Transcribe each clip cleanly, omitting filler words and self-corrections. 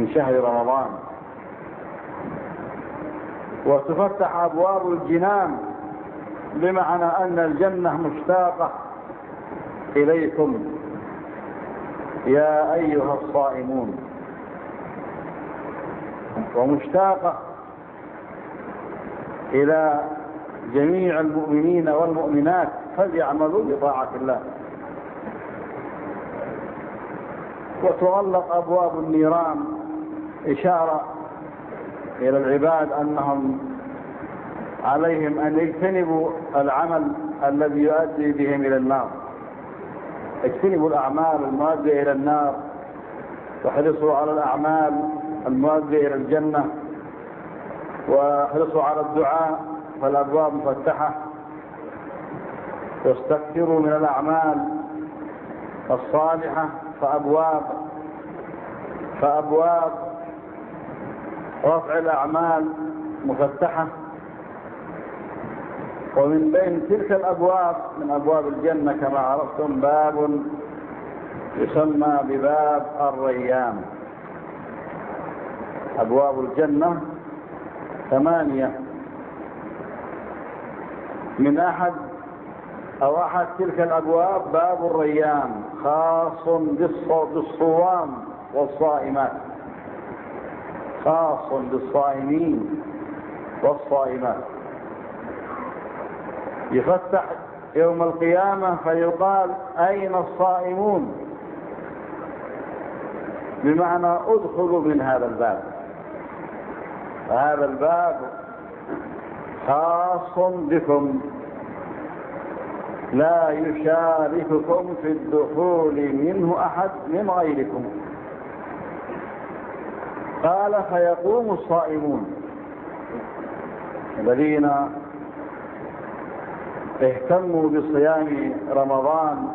من شهر رمضان، وتفتح أبواب الجنان، بمعنى أن الجنة مشتاقة إليكم يا أيها الصائمون، ومشتاقة إلى جميع المؤمنين والمؤمنات، فليعملوا بطاعة الله. وتغلق أبواب النيران، إشارة إلى العباد أنهم عليهم أن يجتنبوا العمل الذي يؤدي بهم إلى النار، اجتنبوا الأعمال المؤدية إلى النار، واحرصوا على الأعمال المؤدية إلى الجنة، واحرصوا على الدعاء فالأبواب مفتحة، واستكثروا من الأعمال الصالحة فأبواب رفع الأعمال مفتحة. ومن بين تلك الأبواب من أبواب الجنة كما عرفتم باب يسمى بباب الريان. أبواب الجنة 8، من أحد تلك الأبواب باب الريان، خاص بالصوام والصائمات، خاص بالصائمين والصائمات. يفتح يوم القيامة فيقال أين الصائمون، بمعنى ادخلوا من هذا الباب. هذا الباب خاص بكم، لا يشارككم في الدخول منه أحد من غيركم. قال فيقوم الصائمون الذين اهتموا بصيام رمضان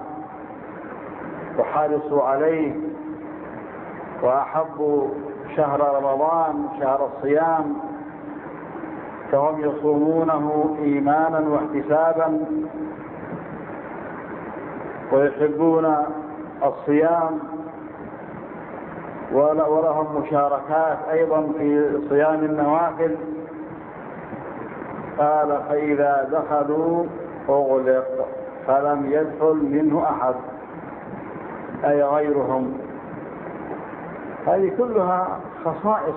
وحرصوا عليه وأحبوا شهر رمضان شهر الصيام، فهم يصومونه إيمانا واحتسابا ويحبون الصيام، ولهم مشاركات أيضا في صيام النوافل. قال فإذا دخلوا أغلق فلم يدخل منه أحد، أي غيرهم. هذه كلها خصائص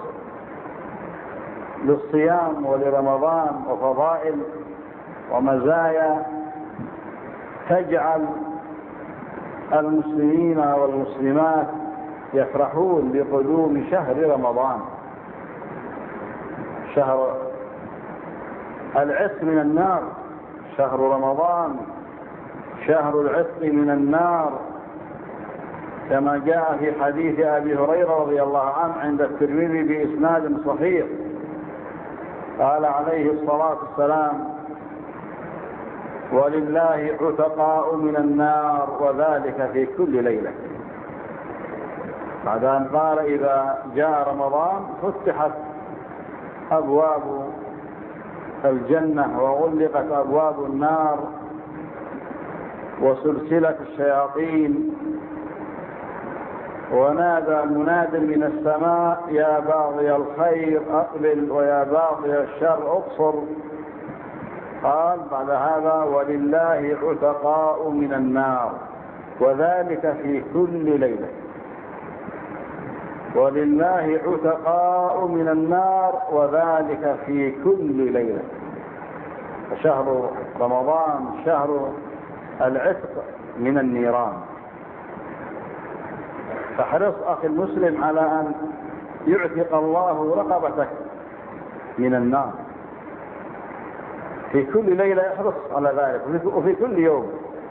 للصيام ولرمضان وفضائل ومزايا تجعل المسلمين والمسلمات يفرحون بقدوم شهر رمضان، شهر العتق من النار. شهر رمضان شهر العتق من النار، كما جاء في حديث أبي هريرة رضي الله عنه عند الترمذي بإسناد صحيح. قال عليه الصلاة والسلام ولله عتقاء من النار وذلك في كل ليلة. بعد أن قال إذا جاء رمضان فتحت أبواب الجنة وغلقت أبواب النار وسلسلة الشياطين، ونادى مناد من السماء يا باغي الخير أقبل ويا باغي الشر أقصر. قال بعد هذا ولله عتقاء من النار وذلك في كل ليلة. ولله عتقاء من النار وذلك في كل ليلة. فشهر رمضان شهر العتق من النيران. فاحرص أخي المسلم على أن يعتق الله رقبتك من النار في كل ليلة. احرص على ذلك وفي كل يوم،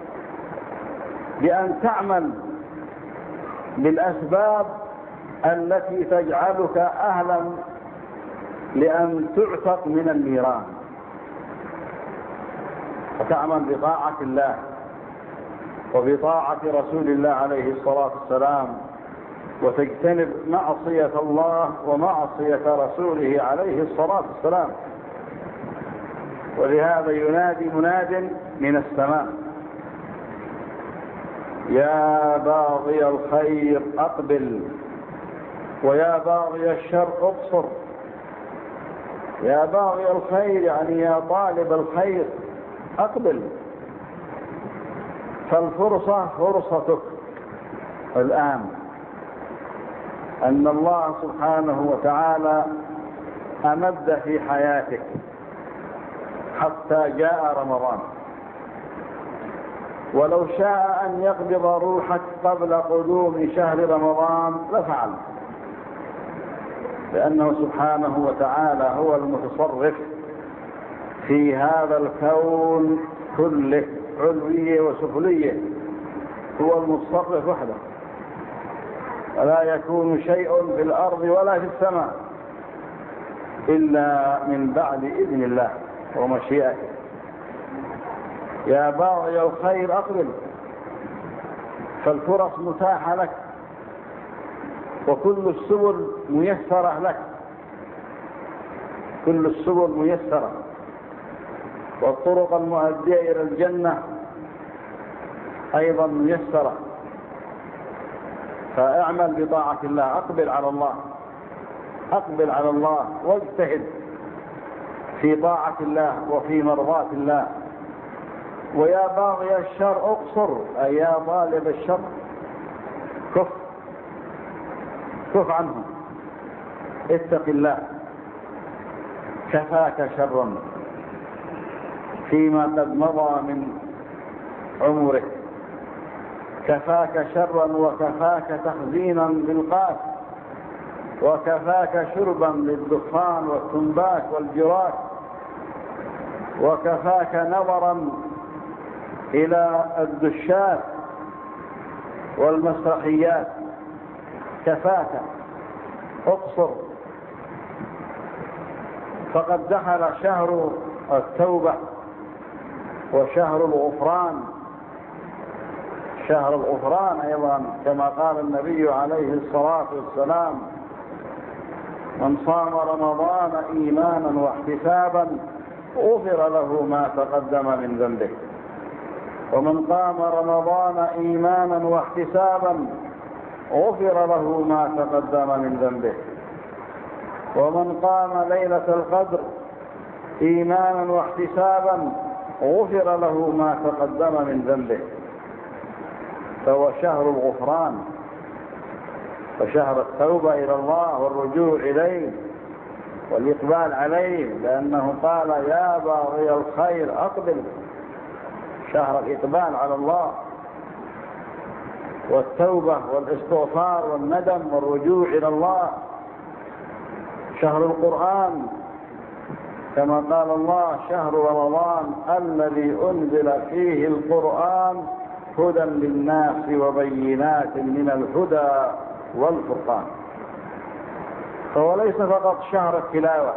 بأن تعمل بالأسباب التي تجعلك أهلا لأن تعتق من النيران، فتعمل بطاعة الله وبطاعة رسول الله عليه الصلاة والسلام، وتجتنب معصية الله ومعصية رسوله عليه الصلاة والسلام. ولهذا ينادي مناد من السماء يا باغي الخير أقبل ويا باغي الشر اقصر. يا باغي الخير يعني يا طالب الخير أقبل، فالفرصة فرصتك الآن. أن الله سبحانه وتعالى أمد في حياتك حتى جاء رمضان، ولو شاء أن يقبض روحك قبل قدوم شهر رمضان لفعل، لأنه سبحانه وتعالى هو المتصرف في هذا الكون كله، علويه وسفليه، هو المتصرف وحده، ولا يكون شيء في الأرض ولا في السماء إلا من بعد إذن الله ومشيئته. يا باغي الخير أقبل، فالفرص متاحة لك، وكل السبل ميسرة لك، كل السبل ميسرة، والطرق المؤدية إلى الجنة أيضا ميسرة. فاعمل بطاعة الله، أقبل على الله، أقبل على الله واجتهد في طاعة الله وفي مرضاة الله. ويا باغي الشر اقصر، أي يا طالب الشر كف عنه، اتق الله، كفاك شرا فيما قد مضى من عمرك، كفاك شرا وكفاك تخزينا بالقاس، وكفاك شربا للدخان والتنباك والجراك، وكفاك نظرا إلى الدشات والمسرحيات، كفاك، اقصر. فقد دخل شهر التوبة وشهر الغفران، شهر الغفران أيضا كما قال النبي عليه الصلاة والسلام: من صام رمضان إيمانا واحتسابا غفر له ما تقدم من ذنبه. ومن قام رمضان إيمانا واحتسابا غفر له ما تقدم من ذنبه. ومن قام ليلة القدر إيمانا واحتسابا غفر له ما تقدم من ذنبه. فهو شهر الغفران وشهر التوبة إلى الله والرجوع إليه والإقبال عليه، لأنه قال: يا باغي الخير أقبل. شهر الإقبال على الله والتوبة والاستغفار والندم والرجوع إلى الله. شهر القرآن كما قال الله: شهر رمضان الذي أنزل فيه القرآن هدى للناس وبينات من الهدى والفرقان. فهو ليس فقط شهر التلاوة،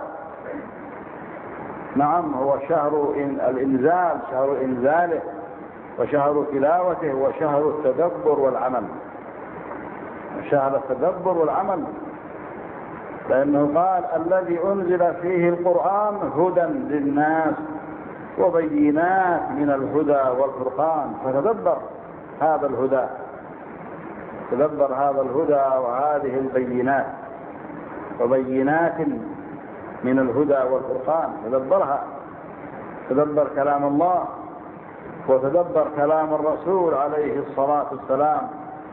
نعم هو شهر الإنزال، شهر إنزاله وشهر تلاوته وشهر التدبر والعمل، شهر التدبر والعمل، لأنه قال: الذي أنزل فيه القرآن هدى للناس وبينات من الهدى والفرقان. فتدبر هذا الهدى، تدبر هذا الهدى وهذه البينات، وبينات من الهدى والفرقان، تدبرها، تدبر كلام الله وتدبر كلام الرسول عليه الصلاة والسلام.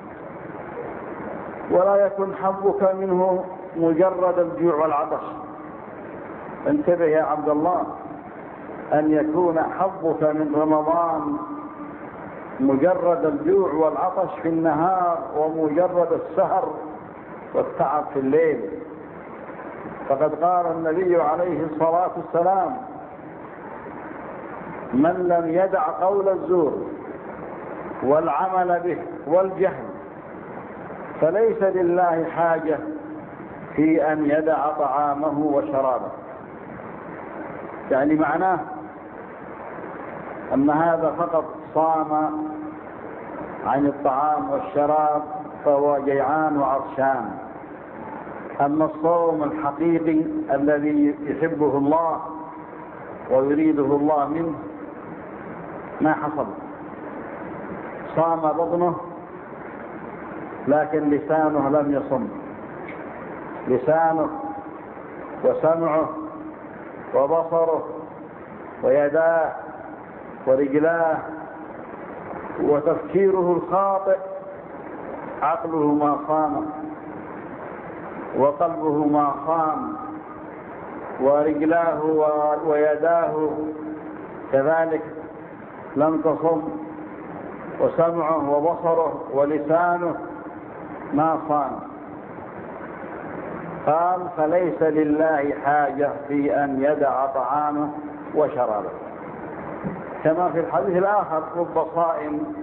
ولا يكن حظك منه مجرد الجوع والعطش. انتبه يا عبد الله، أن يكون حظك من رمضان مجرد الجوع والعطش في النهار ومجرد السهر والتعب في الليل. فقد قال النبي عليه الصلاة والسلام: من لم يدع قول الزور والعمل به والجهل فليس لله حاجة في أن يدع طعامه وشرابه. يعني معناه أن هذا فقط صام عن الطعام والشراب فهو جيعان وعطشان. أما الصوم الحقيقي الذي يحبه الله ويريده الله منه ما حصل. صام بطنه لكن لسانه لم يصم، لسانه وسمعه وبصره ويداه ورجلاه وتفكيره الخاطئ، عقله ما صام وقلبه ما صام، ورجلاه ويداه كذلك لم تصم، وسمعه وبصره ولسانه ما صام. قال فليس لله حاجة في أن يدع طعامه وشرابه، كما في الحديث الآخر رب صائم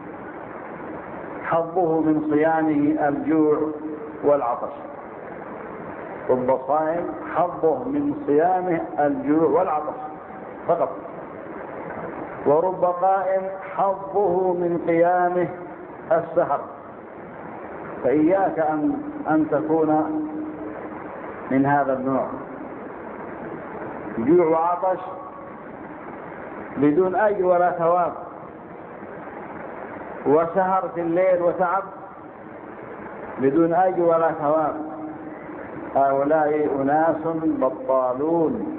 حظه من صيامه الجوع والعطش. رب صائم حظه من صيامه الجوع والعطش فقط، ورب قائم حظه من قيامه السحر. فإياك أن تكون من هذا النوع، جوع وعطش بدون أجر ولا ثواب، وسهر في الليل وتعب بدون أجر ولا ثواب. هؤلاء أناس بطالون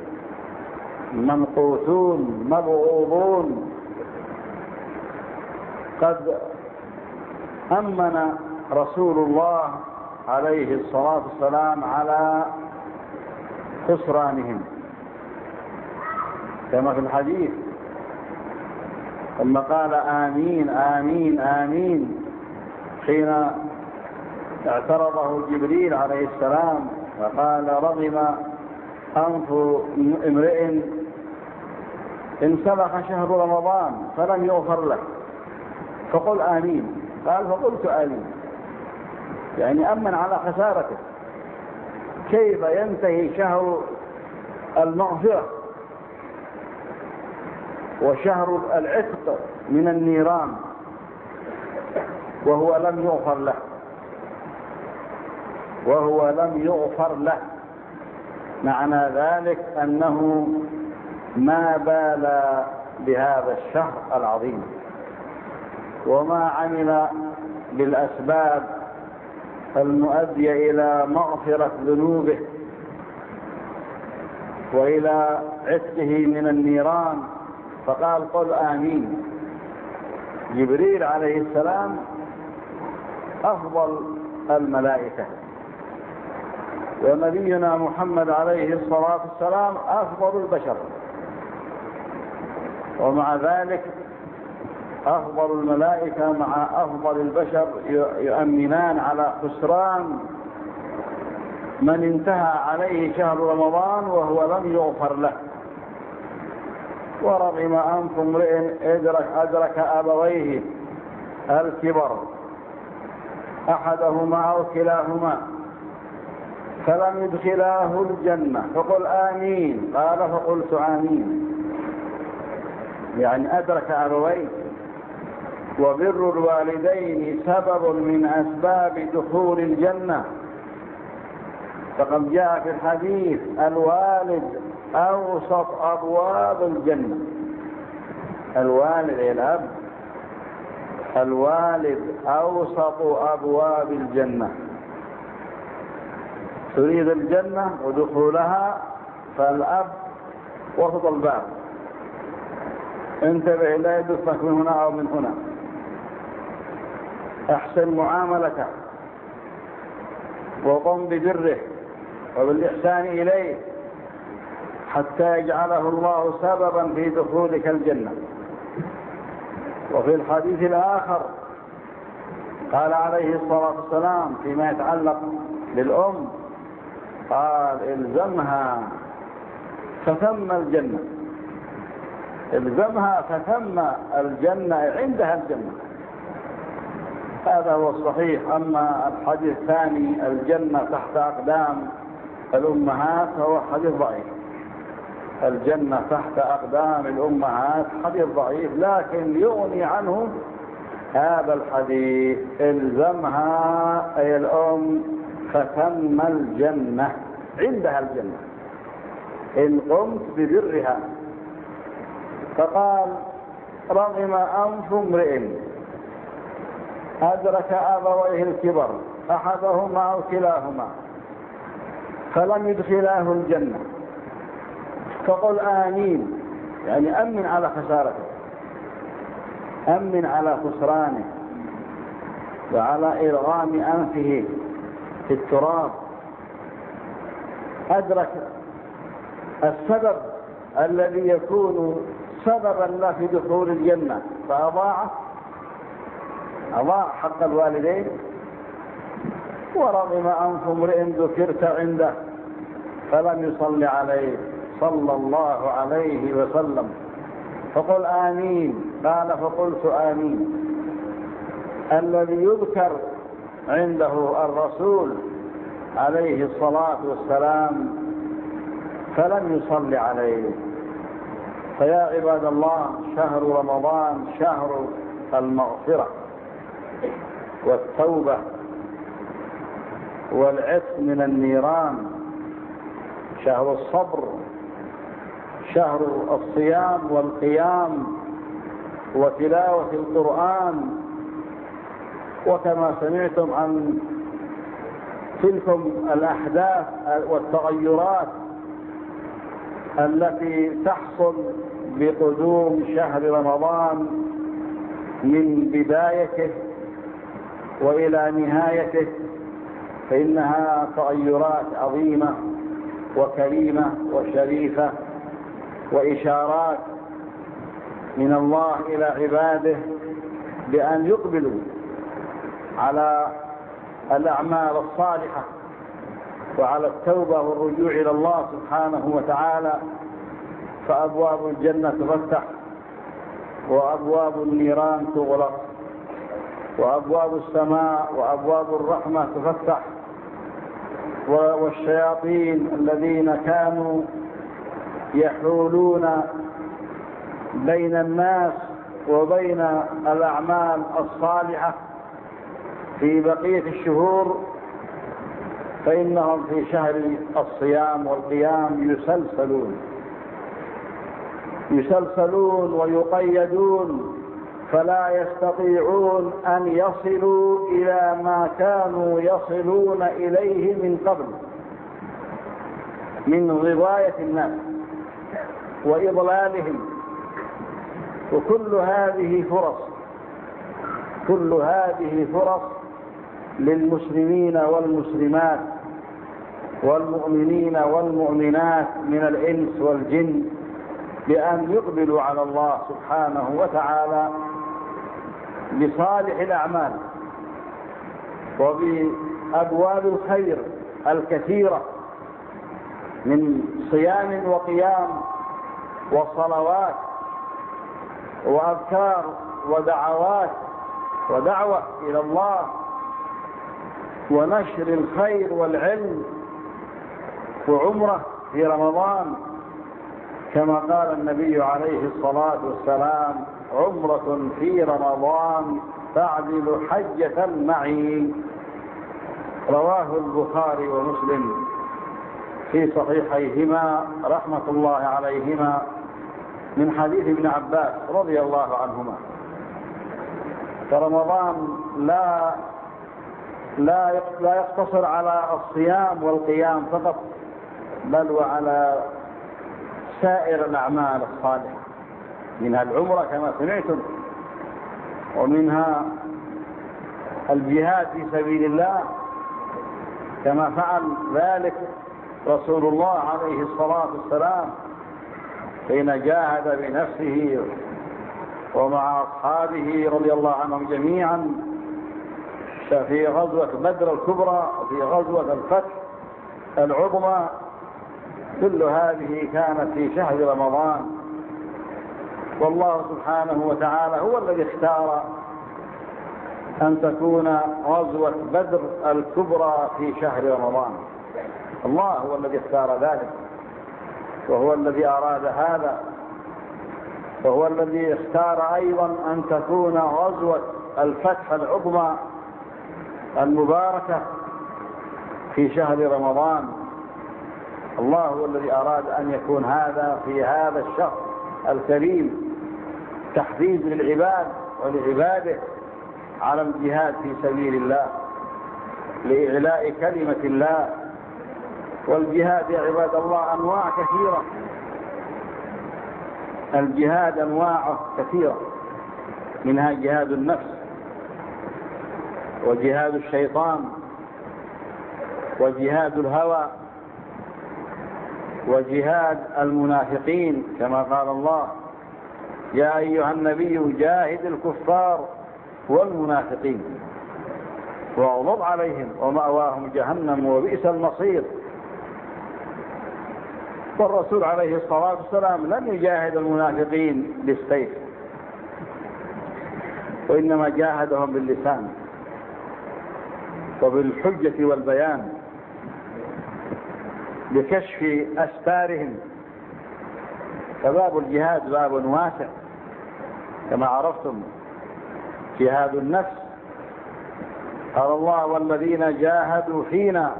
منقوصون مبغوضون. قد أمن رسول الله عليه الصلاة والسلام على خسرانهم كما في الحديث، ثم قال آمين آمين آمين حين اعترضه جبريل عليه السلام فقال رغم أنف امرئ انسلخ شهر رمضان فلم يغفر له فقل آمين. قال فقلت آمين، يعني أمن على خسارته. كيف ينتهي شهر المغفرة وشهر العتق من النيران وهو لم يغفر له؟ معنى ذلك أنه ما بال بهذا الشهر العظيم وما عمل بالأسباب المؤدية إلى مغفرة ذنوبه وإلى عتقه من النيران. فقال قل آمين. جبريل عليه السلام أفضل الملائكة، ونبينا محمد عليه الصلاة والسلام أفضل البشر، ومع ذلك أفضل الملائكة مع أفضل البشر يؤمنان على خسران من انتهى عليه شهر رمضان وهو لم يغفر له. ورغم أنف امرئ أدرك أبويه الكبر أحدهما أو كلاهما فلم يدخلاه الجنة فقل آمين. قال فقلت آمين، يعني أدرك أبويه. وبر الوالدين سبب من أسباب دخول الجنة، فقد جاء في الحديث الوالد أوسط أبواب الجنة. الوالد الأب، الوالد أوسط أبواب الجنة. تريد الجنة ودخولها فالأب وسط الباب، انتبه لا يدفك من هنا أو من هنا، احسن معاملته وقم ببره وبالإحسان إليه حتى يجعله الله سببا في دخولك الجنة. وفي الحديث الآخر قال عليه الصلاة والسلام فيما يتعلق بالأم قال الزمها فثم الجنة، الزمها فثم الجنة، عندها الجنة. هذا هو الصحيح. أما الحديث الثاني الجنة تحت أقدام الأمهات فهو حديث ضعيف. الجنة تحت أقدام الأمهات حديث ضعيف، لكن يغني عنه هذا الحديث الزمها أي الأم فثم الجنة، عندها الجنة إن قمت ببرها. فقال رغم أنف امرئ أدرك أبويه الكبر أحدهما أو كلاهما فلم يدخلاه الجنة، فقل آمين، يعني أمن على خسارته، أمن على خسرانه وعلى إرغام أنفه في التراب. أدرك السبب الذي يكون سببا له في دخول الجنة فأضاع حق الوالدين، ورغم أنف امرئ ذكرت عنده فلم يصل عليه صلى الله عليه وسلم. فقل آمين، قال فقلت آمين. الذي يذكر عنده الرسول عليه الصلاة والسلام فلم يصل عليه. فيا عباد الله، شهر رمضان شهر المغفرة والتوبة والعتق من النيران، شهر الصبر، شهر الصيام والقيام وتلاوة القرآن. وكما سمعتم عن تلكم الأحداث والتغيرات التي تحصل بقدوم شهر رمضان من بدايته وإلى نهايته، فإنها تغيرات عظيمة وكريمة وشريفة، وإشارات من الله إلى عباده بأن يقبلوا على الأعمال الصالحة وعلى التوبة والرجوع إلى الله سبحانه وتعالى. فأبواب الجنة تفتح وأبواب النيران تغلق، وأبواب السماء وأبواب الرحمة تفتح، والشياطين الذين كانوا يحولون بين الناس وبين الأعمال الصالحة في بقية الشهور، فإنهم في شهر الصيام والقيام يسلسلون ويقيدون، فلا يستطيعون أن يصلوا إلى ما كانوا يصلون إليه من قبل من غواية الناس وإضلالهم. وكل هذه فرص للمسلمين والمسلمات والمؤمنين والمؤمنات من الإنس والجن بأن يقبلوا على الله سبحانه وتعالى بصالح الأعمال وبأبواب الخير الكثيرة من صيام وقيام وصلوات وأذكار ودعوات ودعوة إلى الله ونشر الخير والعلم وعمرة في رمضان، كما قال النبي عليه الصلاة والسلام: عمرة في رمضان تعدل حجة معي. رواه البخاري ومسلم في صحيحيهما رحمة الله عليهما من حديث ابن عباس رضي الله عنهما. فرمضان لا يقتصر على الصيام والقيام فقط، بل وعلى سائر الأعمال الصالحة، منها العمرة كما سمعتم، ومنها الجهاد في سبيل الله كما فعل ذلك رسول الله عليه الصلاة والسلام حين جاهد بنفسه ومع أصحابه رضي الله عنهم جميعا في غزوة بدر الكبرى وفي غزوة الفتح العظمى. كل هذه كانت في شهر رمضان، والله سبحانه وتعالى هو الذي اختار أن تكون غزوة بدر الكبرى في شهر رمضان. الله هو الذي اختار ذلك، وهو الذي أراد هذا، وهو الذي اختار أيضا أن تكون غزوة الفتح العظمى المباركة في شهر رمضان. الله هو الذي أراد أن يكون هذا في هذا الشهر الكريم تحفيز للعباد ولعباده على الجهاد في سبيل الله لإعلاء كلمة الله والجهاد يا عباد الله أنواع كثيرة، الجهاد أنواعه كثيرة، منها جهاد النفس وجهاد الشيطان وجهاد الهوى وجهاد المنافقين، كما قال الله: يا أيها النبي جاهد الكفار والمنافقين واغلظ عليهم ومأواهم جهنم وبئس المصير. والرسول عليه الصلاة والسلام لم يجاهد المنافقين بالسيف، وإنما جاهدهم باللسان وبالحجة والبيان، بكشف أستارهم. فباب الجهاد باب واسع كما عرفتم. جهاد النفس، قال الله: والذين جاهدوا فينا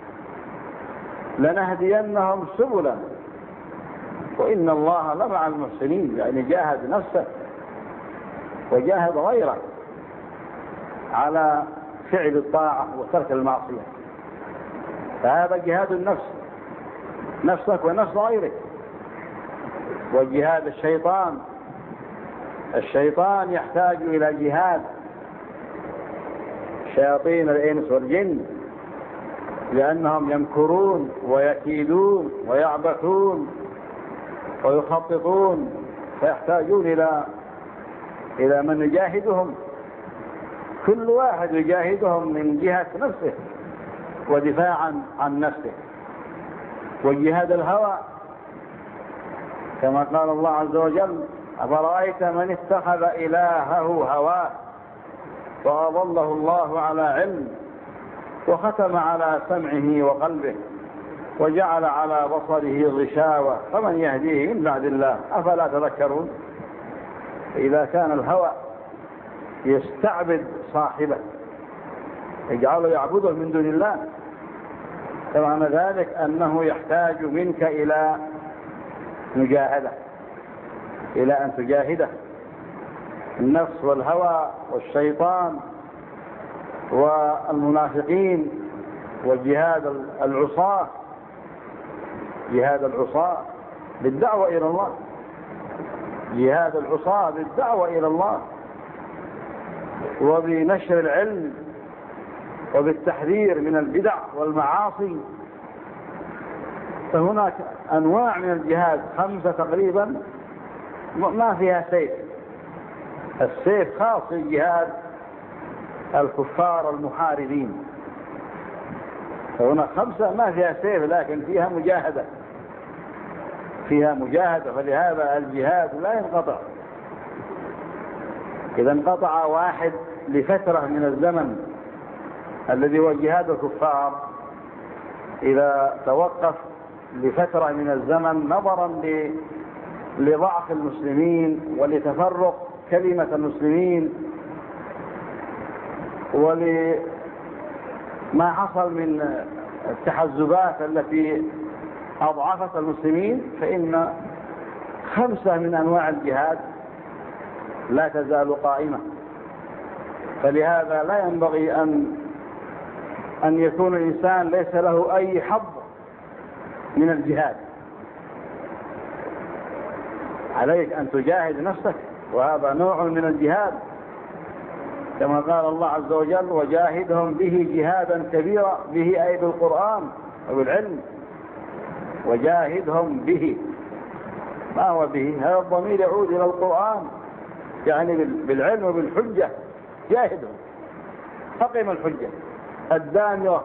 لنهدينهم سبلا وإن الله لمع المحسنين. يعني جاهد نفسه وجاهد غيره على فعل الطاعة وترك المعصية، فهذا جهاد النفس، نفسك ونفس غيرك. وجهاد الشيطان، الشيطان يحتاج إلى جهاد، شياطين الإنس والجن، لأنهم يمكرون ويكيدون ويعبثون ويخططون، فيحتاجون إلى من يجاهدهم. كل واحد يجاهدهم من جهة نفسه ودفاعا عن نفسه. وجهاد الهوى، كما قال الله عز وجل: أفرأيت من اتخذ إلهه هواه وأضله الله على علم وختم على سمعه وقلبه وجعل على بصره غشاوة فمن يهديه من بعد الله أفلا تذكرون. إذا كان الهوى يستعبد صاحبه يجعله يعبده من دون الله، فمعنى ذلك أنه يحتاج منك إلى مجاهدة، إلى أن تجاهده. النفس والهوى والشيطان والمنافقين. وجهاد العصاة، جهاد العصاة بالدعوة إلى الله، جهاد العصاة بالدعوة إلى الله وبنشر العلم وبالتحذير من البدع والمعاصي. فهناك أنواع من الجهاد 5 تقريبا ما فيها سيف. السيف خاص بجهاد الكفار المحاربين، فهنا 5 ما فيها سيف لكن فيها مجاهدة، فيها مجاهدة. فلهذا الجهاد لا ينقطع. إذا انقطع واحد لفترة من الزمن الذي هو جهاد الكفار، إذا توقف لفترة من الزمن نظرا لضعف المسلمين ولتفرق كلمة المسلمين ولما حصل من التحزبات التي أضعفت المسلمين، فإن 5 من أنواع الجهاد لا تزال قائمة. فلهذا لا ينبغي أن يكون الإنسان ليس له أي حظ من الجهاد. عليك أن تجاهد نفسك، وهذا نوع من الجهاد، كما قال الله عز وجل: وجاهدهم به جهادا كبيرا، به أي بالقرآن أو العلم. وجاهدهم به، ما هو به؟ هذا الضمير يعود إلى القرآن، يعني بالعلم وبالحجة. جاهدهم، أقم الحجة الدامرة.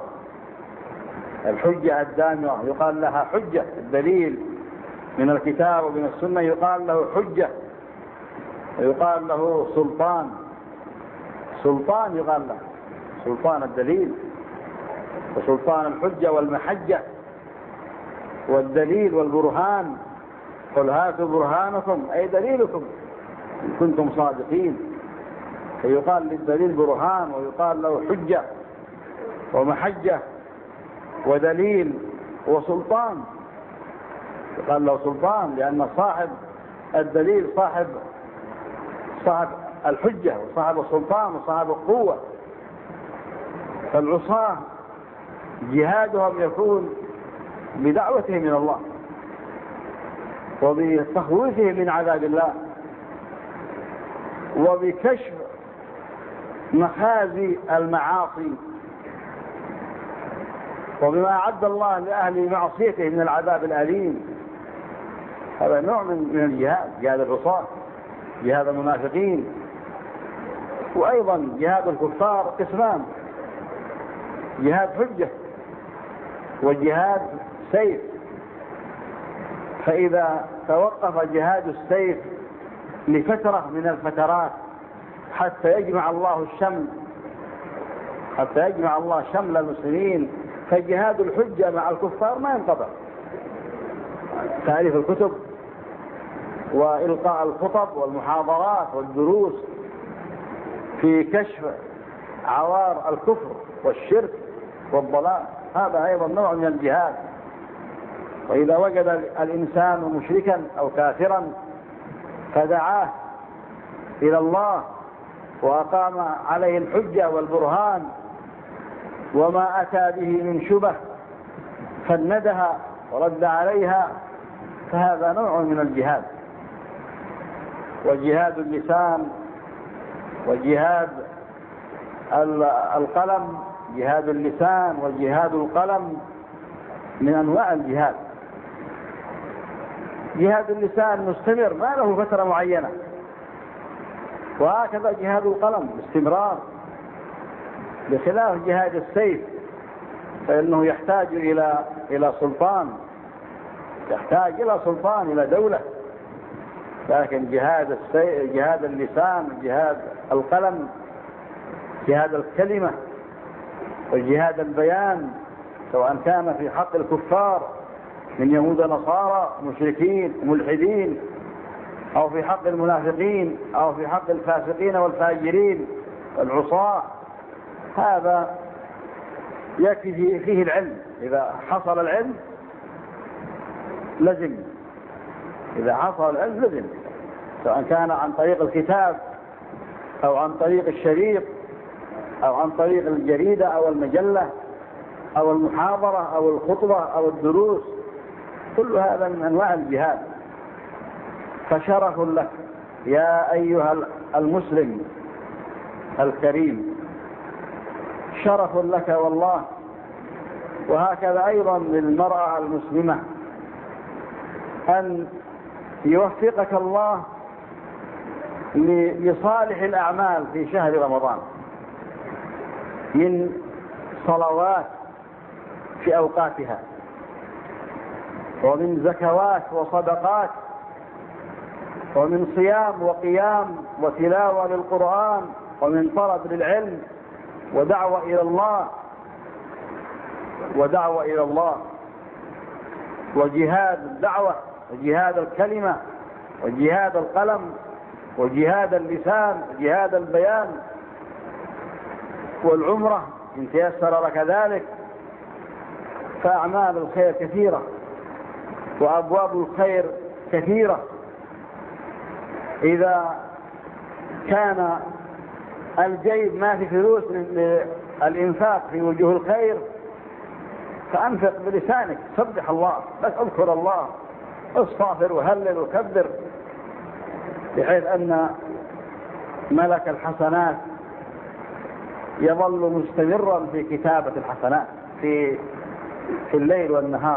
الحجة الدامرة يقال لها حجة، الدليل من الكتاب ومن السنة يقال له حجة، ويقال له سلطان. سلطان يقال له سلطان الدليل، وسلطان الحجة والمحجة والدليل والبرهان. قل هاتوا برهانكم أي دليلكم إن كنتم صادقين. فيقال للدليل برهان، ويقال له حجة ومحجة ودليل وسلطان. يقال له سلطان لأن صاحب الدليل صاحب الحجة وصاحب السلطان وصاحب القوة. فالعصاة جهادهم يكون بدعوته من الله وبتخويفه من عذاب الله وبكشف مخازي المعاصي وبما أعد الله لأهل معصيته من العذاب الأليم. هذا نوع من الجهاد، جهاد العصاة، جهاد المنافقين. وأيضا جهاد الكفار قسمان: جهاد حجة وجهاد سيف. فإذا توقف جهاد السيف لفترة من الفترات حتى يجمع الله شمل المسلمين، فجهاد الحجة مع الكفار ما ينقطع. تأليف الكتب وإلقاء الخطب والمحاضرات والدروس في كشف عوار الكفر والشرك والضلال، هذا أيضا نوع من الجهاد. وإذا وجد الإنسان مشركا أو كافرا فدعاه إلى الله وأقام عليه الحجة والبرهان وما أتى به من شبه فندها ورد عليها، فهذا نوع من الجهاد. وجهاد اللسان وجهاد القلم، جهاد اللسان وجهاد القلم من أنواع الجهاد. جهاد اللسان مستمر ما له فترة معينة، وهكذا جهاد القلم باستمرار، بخلاف جهاد السيف فإنه يحتاج إلى سلطان، إلى دولة. لكن جهاد اللسان، جهاد القلم، جهاد الكلمة وجهاد البيان، سواء كان في حق الكفار من يهود نصارى مشركين ملحدين، أو في حق المنافقين، أو في حق الفاسقين والفاجرين والعصاة، هذا يكفي فيه العلم. إذا حصل العلم لزم، سواء كان عن طريق الكتاب أو عن طريق الشريط أو عن طريق الجريدة أو المجلة أو المحاضرة أو الخطبة أو الدروس، كل هذا من أنواع الجهاد. فشرف لك يا أيها المسلم الكريم، شرف لك والله. وهكذا أيضا للمرأة المسلمة أن يوفقك الله لصالح الأعمال في شهر رمضان من صلوات في أوقاتها، ومن زكوات وصدقات، ومن صيام وقيام وتلاوة للقرآن، ومن طلب للعلم ودعوة إلى الله وجهاد الدعوة وجهاد الكلمة وجهاد القلم وجهاد اللسان وجهاد البيان، والعمرة إن تيسر لك ذلك. فأعمال الخير كثيرة وأبواب الخير كثيرة. إذا كان الجيب ما في فلوس للإنفاق في وجوه الخير فأنفق بلسانك، سبح الله، بس اذكر الله، اصطغفر وهلل وكبر، بحيث أن ملك الحسنات يظل مستمرا في كتابة الحسنات في الليل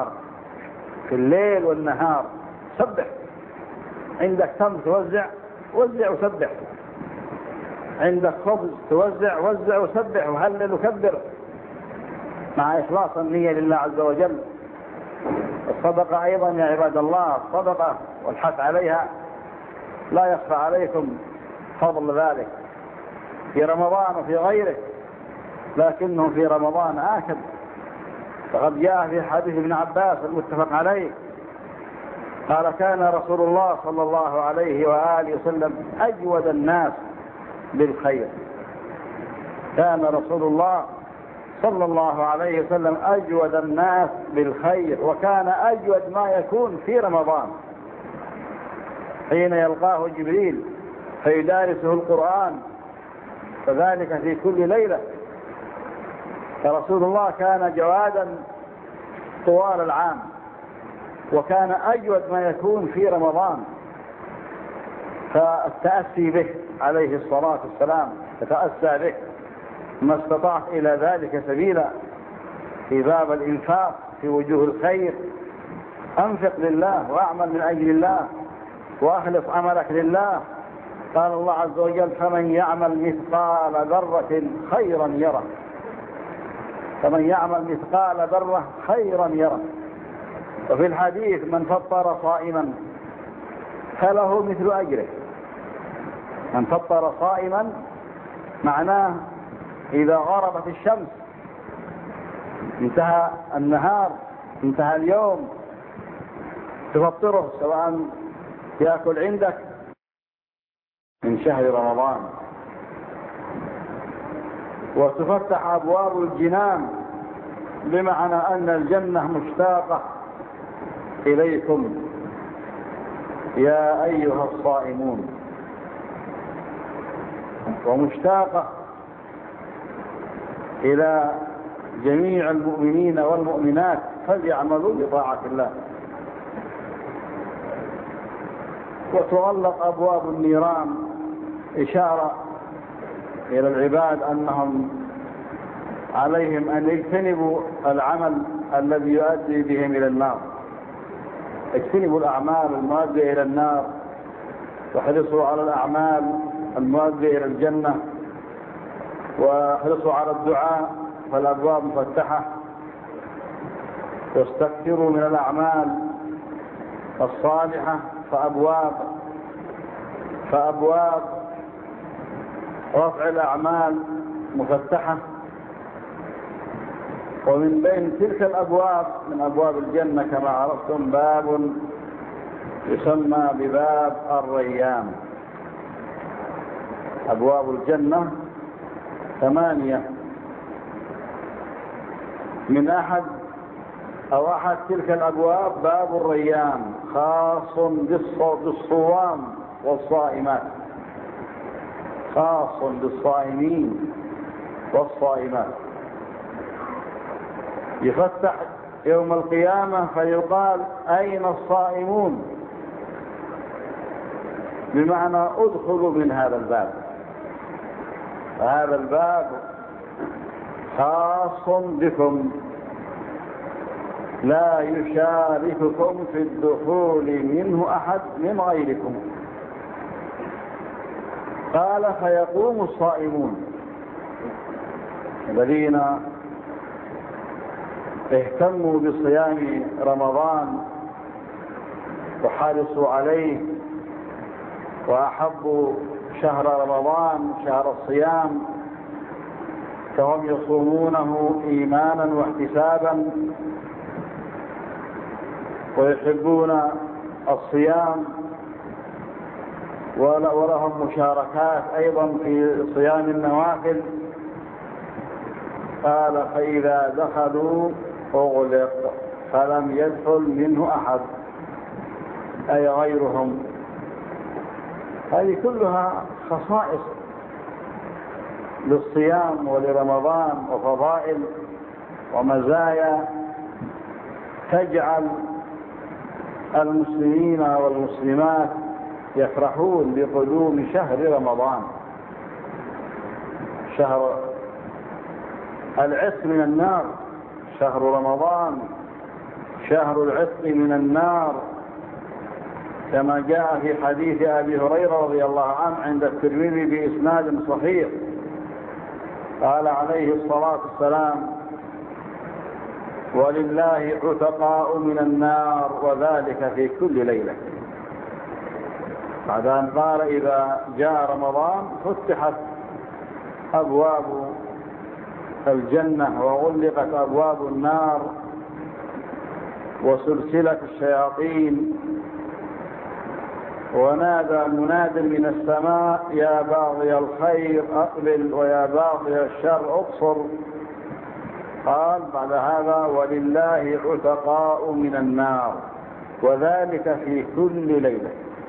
والنهار. سبح، عندك تمر توزع وسبح، عندك خبز توزع وزع وسبح وهلل وكبر، مع إخلاص النية لله عز وجل. الصدقة أيضا يا عباد الله، الصدقة والحث عليها لا يخفى عليكم فضل ذلك في رمضان وفي غيره، لكنه في رمضان آكد. فقد جاء في حديث ابن عباس المتفق عليه قال: كان رسول الله صلى الله عليه وآله وسلم أجود الناس بالخير. كان رسول الله صلى الله عليه وسلم أجود الناس بالخير، وكان أجود ما يكون في رمضان حين يلقاه جبريل فيدارسه القرآن، فذلك في كل ليلة. فرسول الله كان جوادا طوال العام، وكان أجود ما يكون في رمضان. فالتأسي به عليه الصلاة والسلام، تتأسى به ما استطعت إلى ذلك سبيلا في باب الإنفاق في وجوه الخير. أنفق لله واعمل من أجل الله وأخلص عملك لله. قال الله عز وجل: فمن يعمل مثقال ذرة خيرا يره. فمن يعمل مثقال ذرة خيرا يره. وفي الحديث: من فطر صائما فله مثل أجره. من فطر صائما معناه إذا غربت الشمس انتهى النهار، انتهى اليوم، تفطره سواء يأكل عندك من شهر رمضان. وتفتح أبواب الجنان، بمعنى أن الجنة مشتاقة إليكم يا أيها الصائمون، ومشتاقة إلى جميع المؤمنين والمؤمنات، فليعملوا بطاعة الله. وتغلق أبواب النيران، إشارة إلى العباد أنهم عليهم أن يجتنبوا العمل الذي يؤدي بهم إلى النار. اجتنبوا الأعمال المؤدية إلى النار، واحرصوا على الأعمال المؤدية إلى الجنة، واحرصوا على الدعاء فالأبواب مفتحة، واستكثروا من الأعمال الصالحة فأبواب رفع الأعمال مفتحة. ومن بين تلك الأبواب من أبواب الجنة كما عرفتم باب يسمى بباب الريان. أبواب الجنة 8، من أحد تلك الأبواب باب الريان خاص بالصوام والصائمات، خاص بالصائمين والصائمات. يفتح يوم القيامة فيقال: أين الصائمون؟ بمعنى ادخلوا من هذا الباب. هذا الباب خاص بكم، لا يشارككم في الدخول منه أحد من غيركم. قال: فيقوم الصائمون الذين اهتموا بصيام رمضان وحرصوا عليه وأحبوا شهر رمضان شهر الصيام، فهم يصومونه إيمانا واحتسابا، ويحبون الصيام، ولهم مشاركات أيضا في صيام النوافل. قال: فإذا دخلوا أغلق فلم يدخل منه أحد، أي غيرهم. هذه كلها خصائص للصيام ولرمضان، وفضائل ومزايا تجعل المسلمين والمسلمات يفرحون بقدوم شهر رمضان، شهر العتق من النار. شهر رمضان شهر العتق من النار، كما جاء في حديث أبي هريرة رضي الله عنه عند الترمذي بإسناد صحيح. قال عليه الصلاة والسلام: ولله عتقاء من النار وذلك في كل ليلة. بعد أن قال إذا جاء رمضان فتحت أبواب الجنة وغلقت أبواب النار وسلسلة الشياطين، ونادى مناد من السماء: يا باغي الخير أقبل ويا باغي الشر أبصر. قال بعد هذا: ولله عتقاء من النار وذلك في كل ليلة.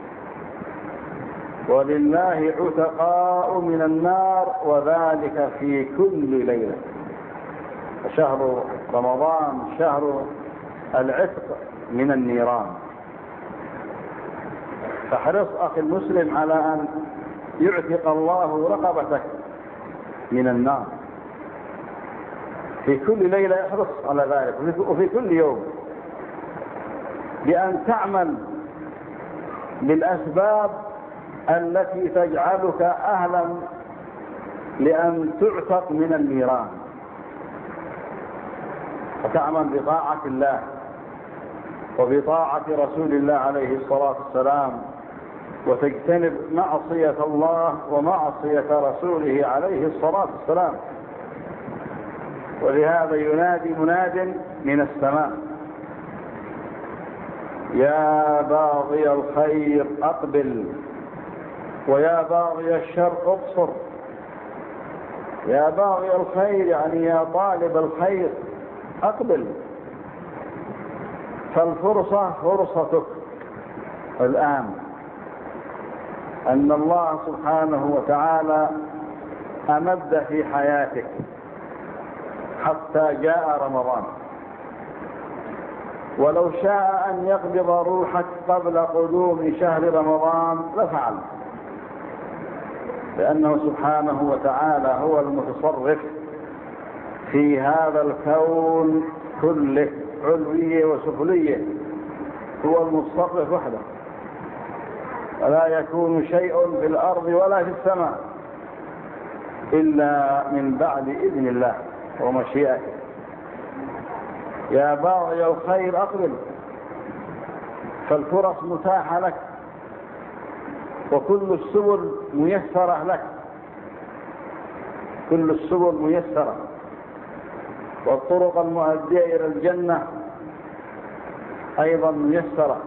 ولله عتقاء من النار وذلك في كل ليلة. شهر رمضان شهر العتق من النيران. فاحرص أخي المسلم على أن يعتق الله رقبتك من النار في كل ليلة. احرص على ذلك وفي كل يوم، بأن تعمل بالأسباب التي تجعلك أهلا لأن تعتق من النيران، وتعمل بطاعة الله وبطاعة رسول الله عليه الصلاة والسلام، وتجتنب معصية الله ومعصية رسوله عليه الصلاة والسلام. ولهذا ينادي مناد من السماء: يا باغي الخير أقبل، ويا باغي الشر اقصر. يا باغي الخير يعني يا طالب الخير أقبل، فالفرصة فرصتك الآن. أن الله سبحانه وتعالى أمد في حياتك حتى جاء رمضان، ولو شاء أن يقبض روحك قبل قدوم شهر رمضان لفعل، لأنه سبحانه وتعالى هو المتصرف في هذا الكون كله، علويه وسفليه، هو المتصرف وحده، ولا يكون شيء في الأرض ولا في السماء إلا من بعد إذن الله ومشيئته. يا باغي الخير أقبل، فالفرص متاحة لك، وكل السبل ميسرة لك، كل السبل ميسرة، والطرق المؤدية إلى الجنة أيضا ميسرة.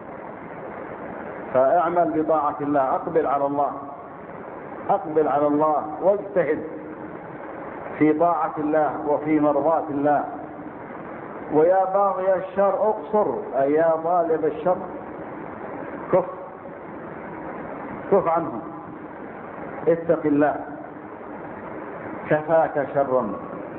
فاعمل بطاعة الله، أقبل على الله، أقبل على الله، واجتهد في طاعة الله وفي مرضاة الله. ويا باغي الشر اقصر، أي يا طالب الشر كف عنه، اتق الله، كفاك شرا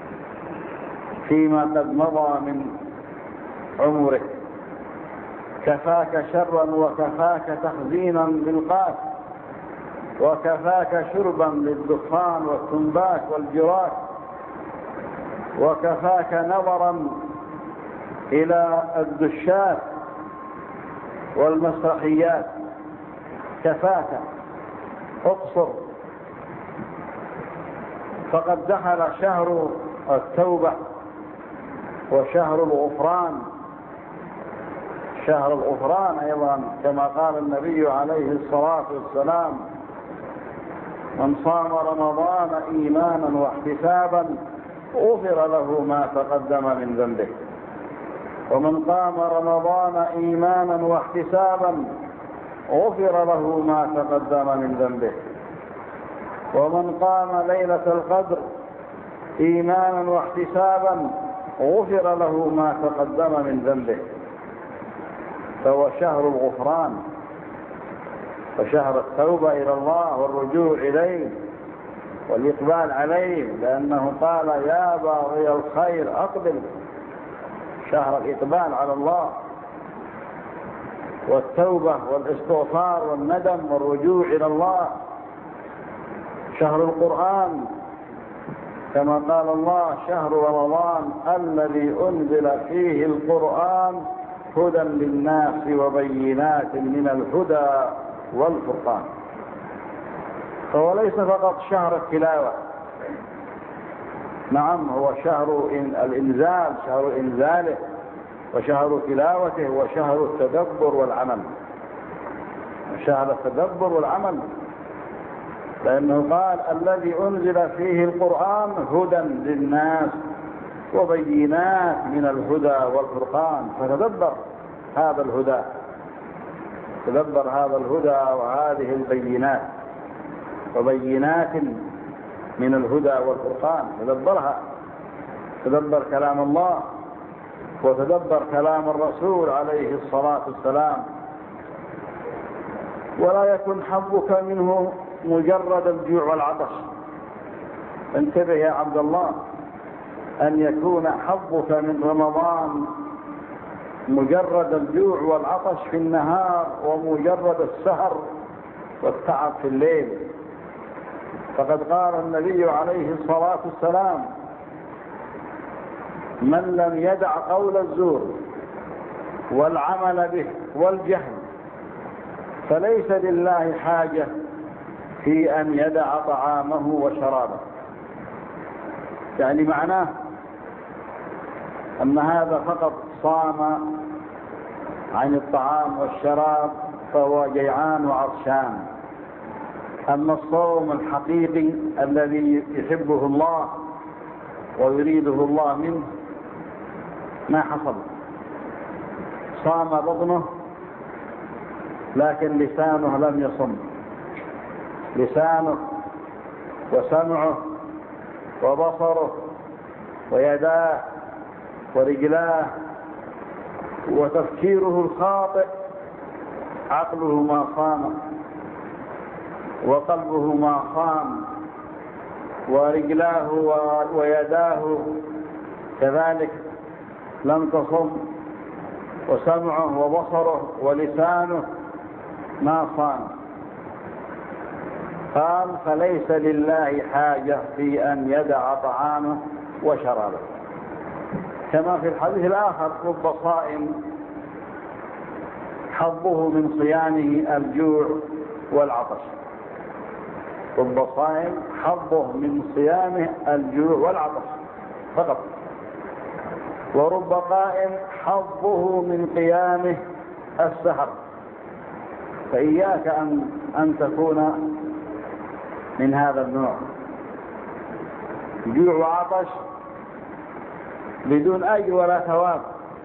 فيما قد مضى من عمرك، كفاك شرا وكفاك تخزينا بالقات، وكفاك شربا للدخان والتنباك والجراك، وكفاك نظرا إلى الدشات والمسرحيات، كفاك، اقصر. فقد دخل شهر التوبة وشهر الغفران، شهر الغفران أيضا كما قال النبي عليه الصلاة والسلام: من صام رمضان إيمانا واحتسابا غفر له ما تقدم من ذنبه. ومن قام رمضان إيمانا واحتسابا غفر له ما تقدم من ذنبه. ومن قام ليلة القدر إيمانا واحتسابا غفر له ما تقدم من ذنبه. فهو شهر الغفران وشهر التوبة إلى الله والرجوع إليه والإقبال عليه، لأنه قال: يا باغي الخير أقبل، شهر الإقبال على الله والتوبة والاستغفار والندم والرجوع إلى الله. شهر القرآن كما قال الله: شهر رمضان الذي أنزل فيه القرآن هدى للناس وبينات من الهدى والفرقان. فهو ليس فقط شهر التلاوة، نعم هو شهر الإنزال، شهر إنزاله وشهر تلاوته وشهر التدبر والعمل، شهر التدبر والعمل، لأنه قال: الذي أنزل فيه القرآن هدى للناس وبينات من الهدى والفرقان. فتدبر هذا الهدى، تدبر هذا الهدى وهذه البينات، وبينات من الهدى والفرقان، تدبرها، تدبر كلام الله وتدبر كلام الرسول عليه الصلاة والسلام. ولا يكن حظك منه مجرد الجوع والعطش. انتبه يا عبد الله، أن يكون حظك من رمضان مجرد الجوع والعطش في النهار ومجرد السهر والتعب في الليل. فقد قال النبي عليه الصلاة والسلام: من لم يدع قول الزور والعمل به والجهل فليس لله حاجة في أن يدع طعامه وشرابه. يعني معناه أن هذا فقط صام عن الطعام والشراب فهو جيعان وعطشان. أما الصوم الحقيقي الذي يحبه الله ويريده الله منه ما حصل. صام بطنه لكن لسانه لم يصم. لسانه وسمعه وبصره ويداه ورجلاه وتفكيره الخاطئ، عقله ما صام وقلبه ما صام، ورجلاه ويداه كذلك لم تصم، وسمعه وبصره ولسانه ما صام. قال: فليس لله حاجة في أن يدع طعامه وشرابه. كما في الحديث الآخر: رب صائم حظه من صيامه الجوع والعطش. رب صائم حظه من صيامه الجوع والعطش فقط. ورب قائم حظه من قيامه السهر. فإياك أن تكون من هذا النوع، جوع وعطش بدون أجر ولا ثواب،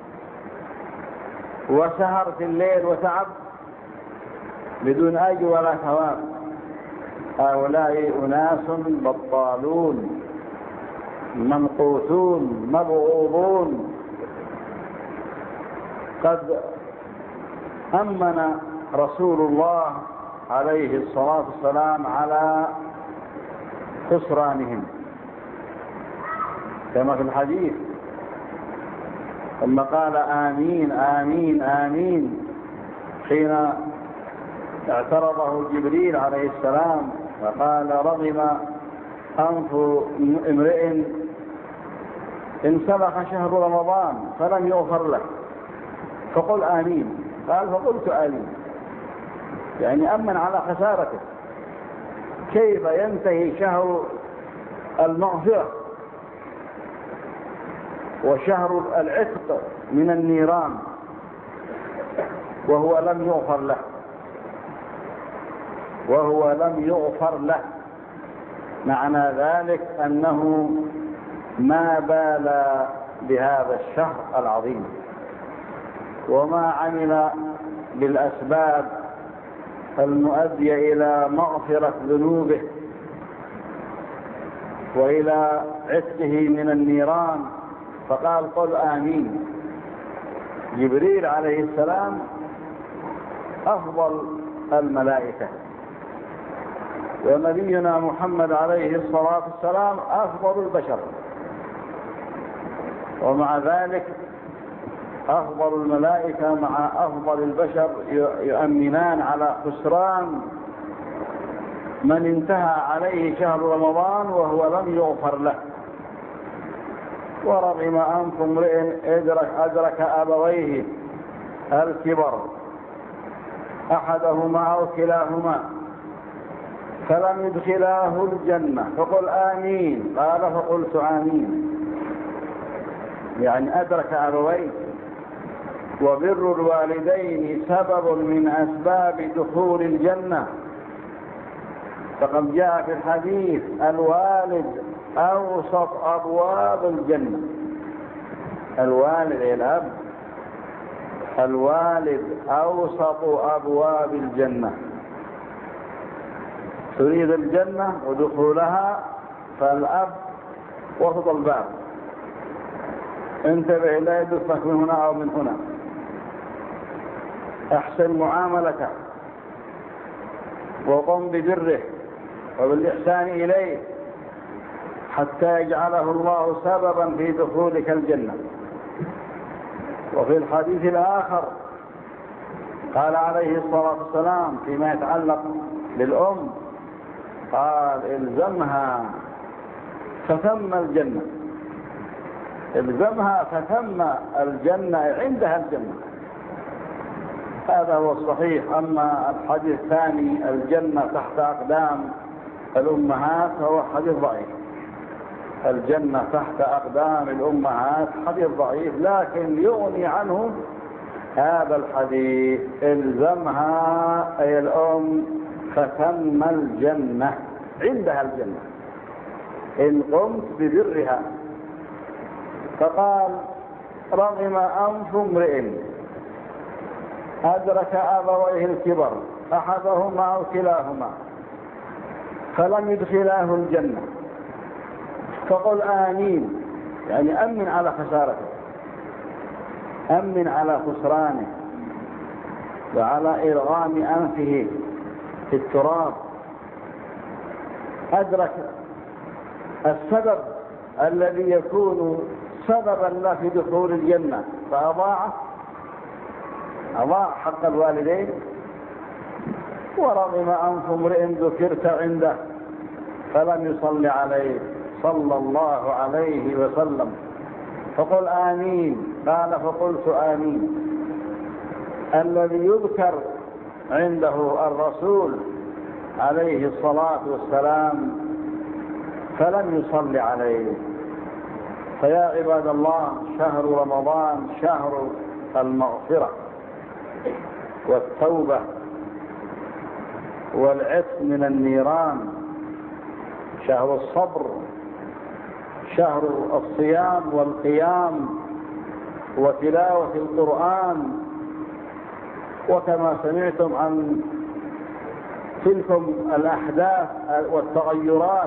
وسهر في الليل وتعب بدون أجر ولا ثواب. هؤلاء أناس بطالون منقوصون مبغوضون. قد أمن رسول الله عليه الصلاة والسلام على خسرانهم كما في الحديث، ثم قال: آمين آمين آمين، حين اعترضه جبريل عليه السلام فقال: رغم أنف امرئ انسلخ شهر رمضان فلم يغفر له فقل آمين. قال: فقلت آمين. يعني أمن على خسارته. كيف ينتهي شهر المغفرة وشهر العتق من النيران وهو لم يغفر له؟ معنى ذلك أنه ما بال بهذا الشهر العظيم وما عمل بالأسباب المؤدية إلى مغفرة ذنوبه وإلى عتقه من النيران. فقال: قل آمين. جبريل عليه السلام أفضل الملائكة، ونبينا محمد عليه الصلاة والسلام أفضل البشر، ومع ذلك أفضل الملائكة مع أفضل البشر يؤمنان على خسران من انتهى عليه شهر رمضان وهو لم يغفر له. ورغم أنف امرئ أدرك أبويه الكبر أحدهما أو كلاهما فلم يدخلاه الجنة فقل آمين. قال: فقلت آمين. يعني أدرك أبويه. وبر الوالدين سبب من أسباب دخول الجنة، فقد جاء في الحديث: الوالد أوسط أبواب الجنة. الوالد الأب، الوالد أوسط أبواب الجنة. تريد الجنة ودخولها فالأب وسط الباب، انتبه لا يدفك من هنا أو من هنا. احسن معاملته وقم ببره وبالإحسان إليه حتى يجعله الله سببا في دخولك الجنة. وفي الحديث الآخر قال عليه الصلاة والسلام فيما يتعلق بالأم، قال الزمها فثم الجنة، الزمها فثم الجنة، عندها الجنة. هذا هو الصحيح. أما الحديث الثاني الجنة تحت أقدام الأمهات فهو حديث ضعيف. الجنة تحت أقدام الأمهات حديث ضعيف، لكن يغني عنه هذا الحديث الزمها أي الأم فثم الجنة، عندها الجنة إن قمت ببرها. فقال رغم أنف امرئ أدرك أبويه الكبر أحدهما أو كلاهما فلم يدخلاه الجنة فقل آمين، يعني أمن على خسارته، أمن على خسرانه وعلى إرغام أنفه في التراب. أدرك السبب الذي يكون سببا له في دخول الجنة فأضاع حق الوالدين. ورغم أنف امرئ ذكرت عنده فلم يصل عليه صلى الله عليه وسلم فقل آمين، قال فقلت آمين. الذي يذكر عنده الرسول عليه الصلاة والسلام فلم يصل عليه. فيا عباد الله، شهر رمضان شهر المغفرة والتوبة والعتق من النيران، شهر الصبر، شهر الصيام والقيام وتلاوة القرآن. وكما سمعتم عن تلكم الأحداث والتغيرات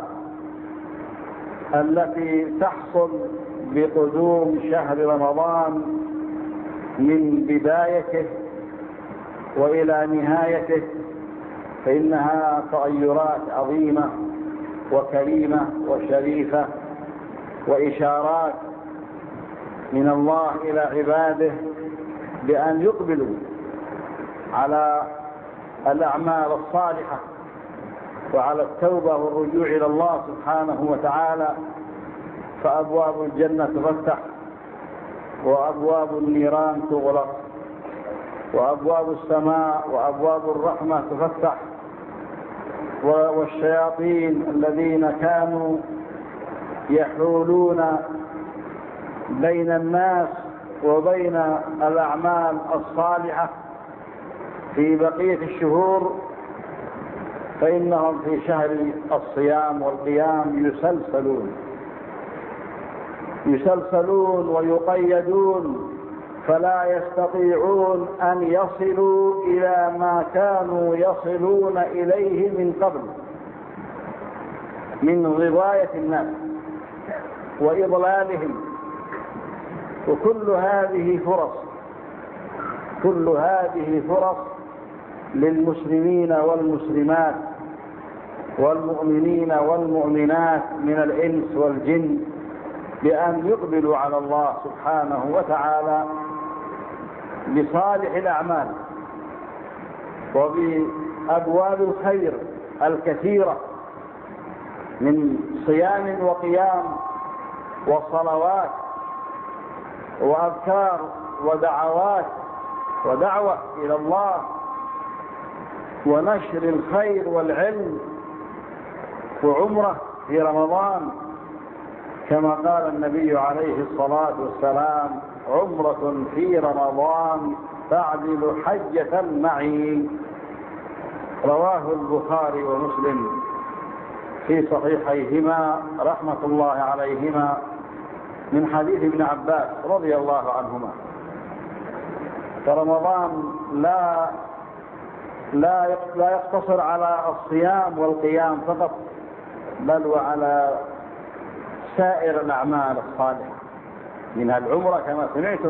التي تحصل بقدوم شهر رمضان من بدايته وإلى نهايته، فإنها تغيرات عظيمة وكريمة وشريفة وإشارات من الله إلى عباده بأن يقبلوا على الأعمال الصالحة وعلى التوبة والرجوع إلى الله سبحانه وتعالى. فأبواب الجنة تفتح وأبواب النيران تغلق، وأبواب السماء وأبواب الرحمة تفتح، والشياطين الذين كانوا يحولون بين الناس وبين الأعمال الصالحة في بقية الشهور فإنهم في شهر الصيام والقيام يسلسلون ويقيدون، فلا يستطيعون أن يصلوا إلى ما كانوا يصلون إليه من قبل من غواية الناس وإضلالهم. وكل هذه فرص للمسلمين والمسلمات والمؤمنين والمؤمنات من الإنس والجن بأن يقبلوا على الله سبحانه وتعالى بصالح الأعمال وبأبواب الخير الكثيرة من صيام وقيام وصلوات وأذكار ودعوات ودعوة إلى الله ونشر الخير والعلم وعمرة في رمضان، كما قال النبي عليه الصلاة والسلام عمرة في رمضان تعدل حجة معي. رواه البخاري ومسلم في صحيحيهما رحمة الله عليهما من حديث ابن عباس رضي الله عنهما. فرمضان لا يقتصر على الصيام والقيام فقط، بل وعلى سائر الأعمال الصالحة، منها العمرة كما سمعتم،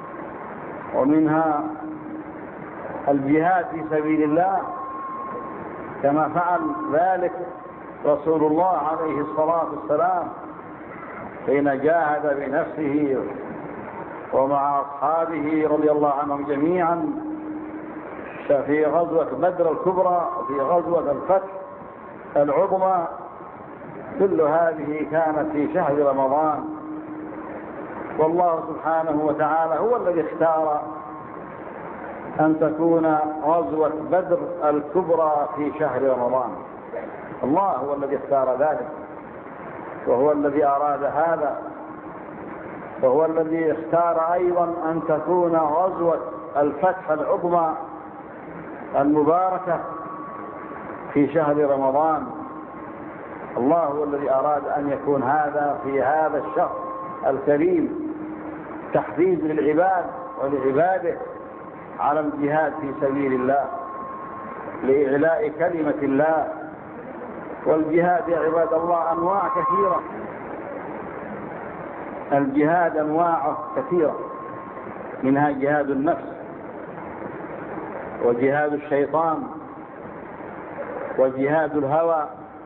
ومنها الجهاد في سبيل الله كما فعل ذلك رسول الله عليه الصلاة والسلام حين جاهد بنفسه ومع أصحابه رضي الله عنهم جميعا في غزوة بدر الكبرى وفي غزوة الفتح العظمى، كل هذه كانت في شهر رمضان. والله سبحانه وتعالى هو الذي اختار أن تكون غزوة بدر الكبرى في شهر رمضان. الله هو الذي اختار ذلك، وهو الذي أراد هذا، وهو الذي اختار أيضا أن تكون غزوة الفتح العظمى المباركة في شهر رمضان. الله هو الذي أراد أن يكون هذا في هذا الشهر الكريم تحفيز للعباد ولعباده على الجهاد في سبيل الله لإعلاء كلمة الله. والجهاد يا عباد الله أنواع كثيرة، الجهاد أنواعه كثيرة، منها جهاد النفس وجهاد الشيطان وجهاد الهوى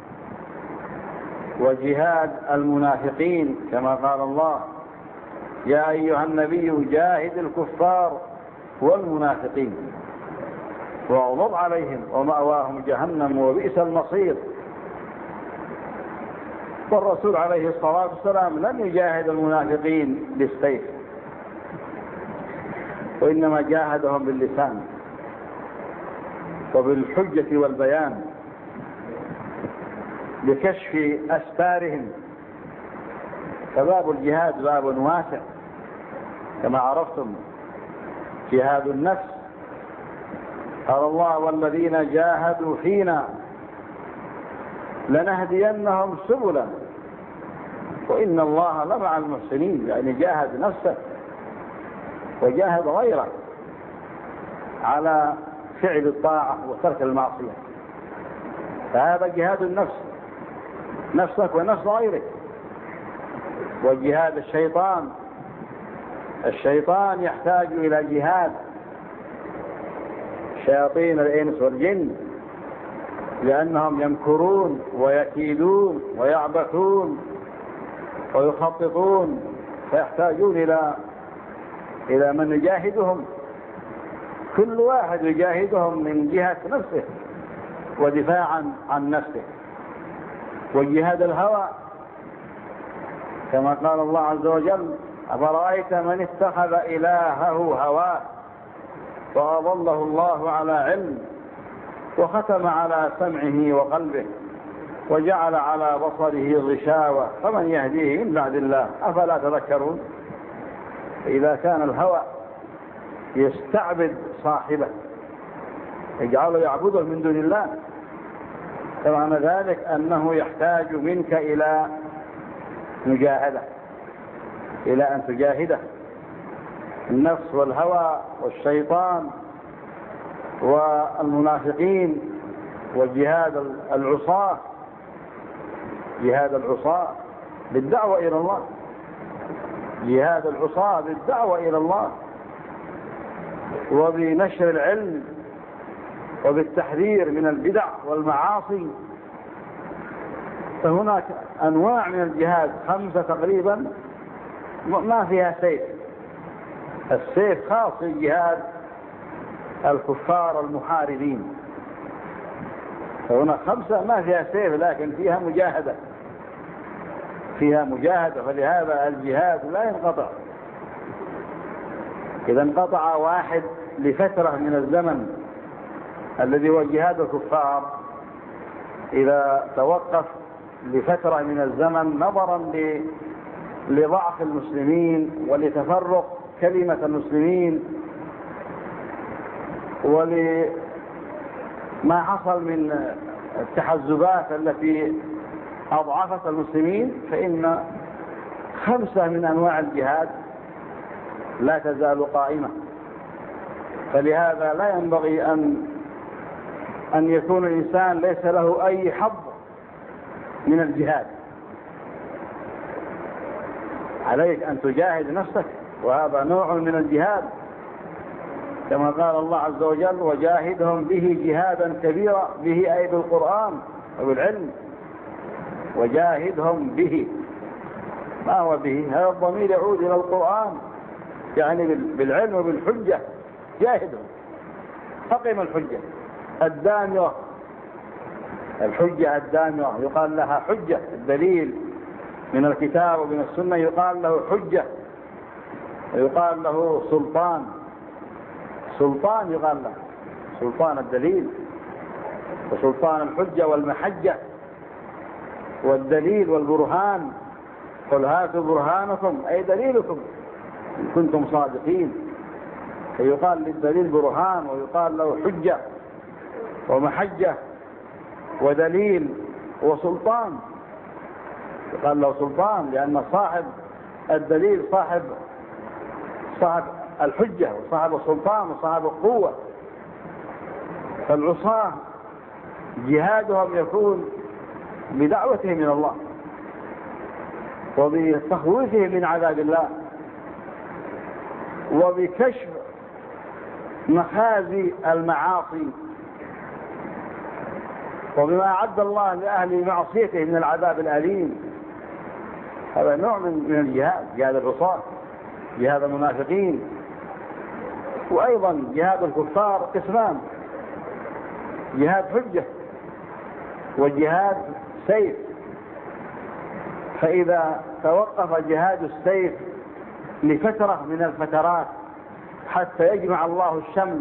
وجهاد المنافقين، كما قال الله: يا أيها النبي جاهد الكفار والمنافقين واغلظ عليهم ومأواهم جهنم وبئس المصير. والرسول عليه الصلاة والسلام لم يجاهد المنافقين بالسيف، وإنما جاهدهم باللسان وبالحجة والبيان بكشف أستارهم. فباب الجهاد باب واسع كما عرفتم. جهاد النفس قال الله: والذين جاهدوا فينا لنهدينهم سبلا وإن الله لمع المحسنين. يعني جاهد نفسه وجاهد غيره على فعل الطاعة وترك المعصية، فهذا جهاد النفس، نفسك ونفس غيرك. وجهاد الشيطان، الشيطان يحتاج إلى جهاد، شياطين الإنس والجن، لأنهم يمكرون ويكيدون ويعبثون ويخططون، فيحتاجون إلى من يجاهدهم. كل واحد يجاهدهم من جهة نفسه ودفاعا عن نفسه. وجهاد الهوى كما قال الله عز وجل: أفرأيت من اتخذ إلهه هواه وأضله الله على علم وختم على سمعه وقلبه وجعل على بصره غشاوة فمن يهديه من بعد الله أفلا تذكرون. إذا كان الهوى يستعبد صاحبه يجعله يعبده من دون الله، فمعنى ذلك أنه يحتاج منك إلى مجاهدة، إلى أن تجاهده. النفس والهوى والشيطان والمنافقين وجهاد العصاة، جهاد العصاة بالدعوة إلى الله، جهاد العصاة بالدعوة إلى الله وبنشر العلم وبالتحذير من البدع والمعاصي. فهناك أنواع من الجهاد 5 تقريبا ما فيها سيف. السيف خاص بجهاد الكفار المحاربين، فهنا 5 ما فيها سيف لكن فيها مجاهدة، فيها مجاهدة. فلهذا الجهاد لا ينقطع. إذا انقطع واحد لفترة من الزمن الذي هو جهاد الكفار، إذا توقف لفترة من الزمن نظرا لضعف المسلمين ولتفرق كلمة المسلمين ولما حصل من التحزبات التي أضعفت المسلمين، فإن 5 من أنواع الجهاد لا تزال قائمة. فلهذا لا ينبغي أن يكون الإنسان ليس له أي حظ من الجهاد. عليك أن تجاهد نفسك، وهذا نوع من الجهاد كما قال الله عز وجل: وجاهدهم به جهادا كبيرا. به أي بالقرآن وبالعلم. وجاهدهم به، ما هو به؟ هذا الضمير يعود إلى القرآن يعني بالعلم وبالحجة جاهدهم. أقم الحجة الدامغة، الحجة الدامغة يقال لها حجة، الدليل من الكتاب ومن السنة يقال له حجة، ويقال له سلطان. سلطان يقال له سلطان الدليل، وسلطان الحجة والمحجة والدليل والبرهان. قل هاتوا برهانكم أي دليلكم إن كنتم صادقين. فيقال للدليل برهان، ويقال له حجة ومحجة ودليل وسلطان. يقال له سلطان لأن صاحب الدليل صاحب الحجة وصاحب السلطان وصاحب القوة. فالعصاة جهادهم يكون بدعوتهم إلى الله وبتخويفهم من عذاب الله وبكشف مخازي المعاصي وبما أعد الله لأهل معصيته من العذاب الأليم. هذا نوع من الجهاد، جهاد العصاة، جهاد المنافقين. وأيضا جهاد الكفار قسمان: جهاد حجة وجهاد سيف. فإذا توقف جهاد السيف لفترة من الفترات حتى يجمع الله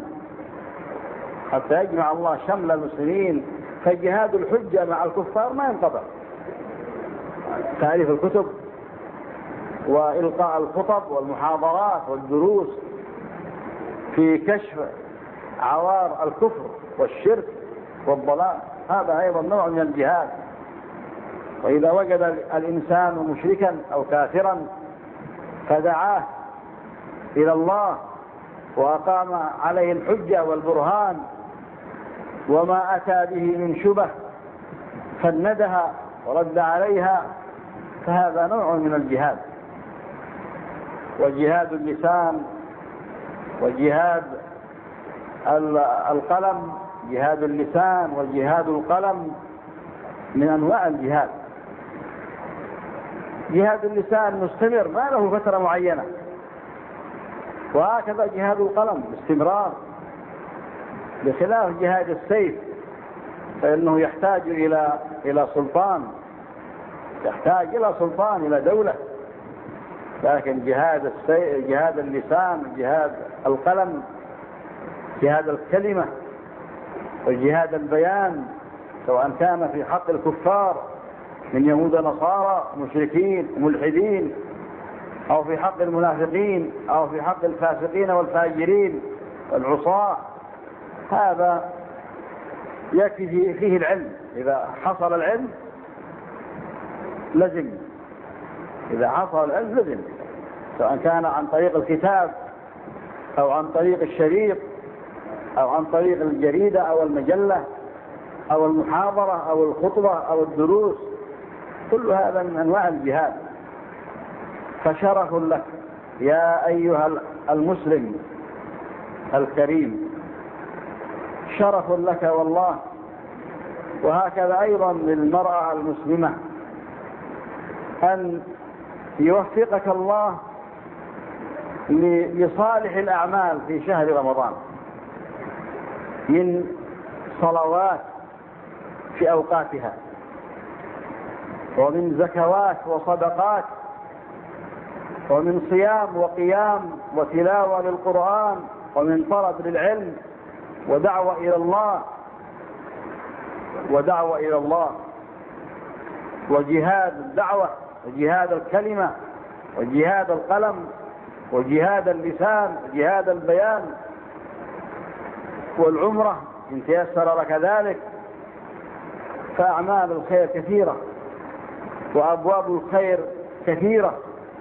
شمل المسلمين، فجهاد الحجة مع الكفار ما ينقطع. تأليف الكتب وإلقاء الخطب والمحاضرات والدروس في كشف عوار الكفر والشرك والضلال، هذا أيضا نوع من الجهاد. وإذا وجد الإنسان مشركا أو كافرا فدعاه إلى الله وأقام عليه الحجة والبرهان وما أتى به من شبه فندها ورد عليها، فهذا نوع من الجهاد. وجهاد اللسان وجهاد القلم، جهاد اللسان وجهاد القلم من أنواع الجهاد. جهاد اللسان مستمر ما له فترة معينة، وهكذا جهاد القلم باستمرار، بخلاف جهاد السيف فإنه يحتاج إلى سلطان، يحتاج إلى سلطان، إلى دولة. لكن جهاد اللسان، جهاد القلم، جهاد الكلمة وجهاد البيان، سواء كان في حق الكفار من يهود نصارى مشركين ملحدين، أو في حق المنافقين، أو في حق الفاسقين والفاجرين والعصاة، هذا يكفي فيه العلم. إذا حصل العلم لزم، إذا حصل العلم لزم، سواء كان عن طريق الكتاب أو عن طريق الشريط أو عن طريق الجريدة أو المجلة أو المحاضرة أو الخطبة أو الدروس، كل هذا من أنواع الجهاد. فشرف لك يا أيها المسلم الكريم، شرف لك والله. وهكذا أيضا للمرأة المسلمة أن يوفقك الله لصالح الأعمال في شهر رمضان من صلوات في أوقاتها، ومن زكوات وصدقات، ومن صيام وقيام وتلاوة للقرآن، ومن طلب للعلم ودعوة إلى الله وجهاد الدعوة وجهاد الكلمة وجهاد القلم وجهاد اللسان وجهاد البيان، والعمرة إن تيسر لك ذلك. فأعمال الخير كثيرة وأبواب الخير كثيرة.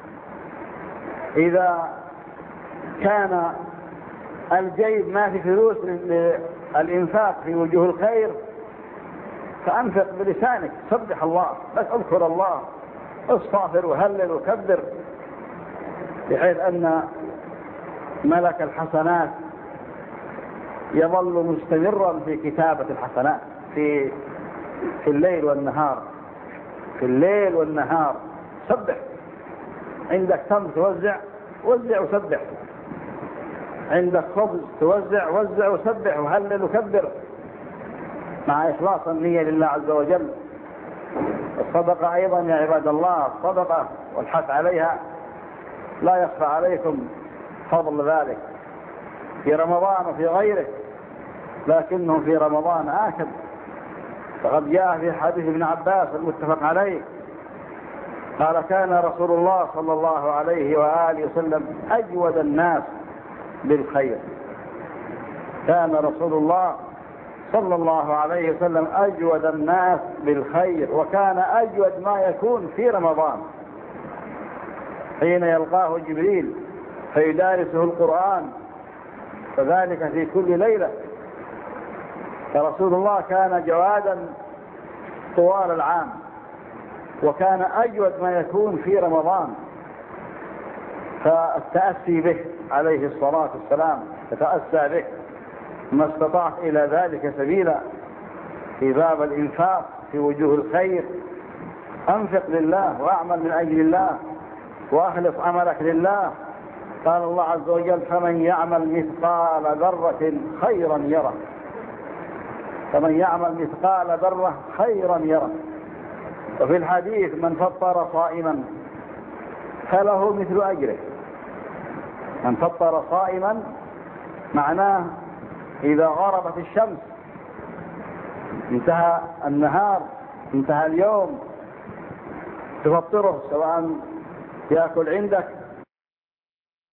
إذا كان الجيب ما في فلوس للإنفاق في وجوه الخير فأنفق بلسانك، سبح الله، بس اذكر الله، استغفر وهلل وكبر، بحيث أن ملك الحسنات يظل مستمرا في كتابة الحسنات في الليل والنهار، في الليل والنهار. سبح، عندك تمر توزع وزع وسبح، عندك خبز توزع وزع وسبح وهلل وكبر مع إخلاص النية لله عز وجل. الصدقة أيضا يا عباد الله، الصدقة والحث عليها لا يخفى عليكم فضل ذلك في رمضان وفي غيره، لكنه في رمضان آكد. فقد جاء في حديث ابن عباس المتفق عليه قال كان رسول الله صلى الله عليه وآله وسلم أجود الناس بالخير. كان رسول الله صلى الله عليه وسلم أجود الناس بالخير، وكان أجود ما يكون في رمضان حين يلقاه جبريل فيدارسه القرآن، فذلك في كل ليلة. فرسول الله كان جوادا طوال العام، وكان أجود ما يكون في رمضان. فالتأسي به عليه الصلاة والسلام، تتأسى به ما استطعت إلى ذلك سبيلا في باب الإنفاق في وجوه الخير. أنفق لله وأعمل من أجل الله وأخلص عملك لله. قال الله عز وجل فمن يعمل مثقال ذرة خيرا يره، فمن يعمل مثقال ذرة خيرا يره. وفي الحديث من فطر صائما فله مثل أجره. من فطر صائما معناه إذا غربت الشمس انتهى النهار انتهى اليوم تفطره، سواء يأكل عندك